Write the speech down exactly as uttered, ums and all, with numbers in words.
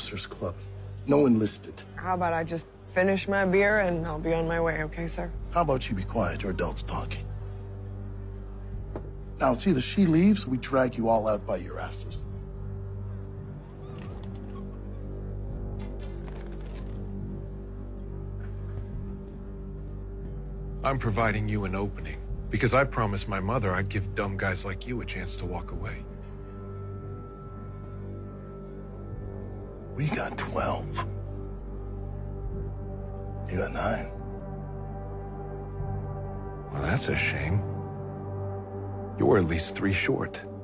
officers club. No enlisted. How about I just finish my beer and I'll be on my way, okay, sir? How about you be quiet? You're adults talking. Now, it's either she leaves or we drag you all out by your asses. I'm providing you an opening, because I promised my mother I'd give dumb guys like you a chance to walk away. We got twelve. You got nine. Well, that's a shame. You're at least three short.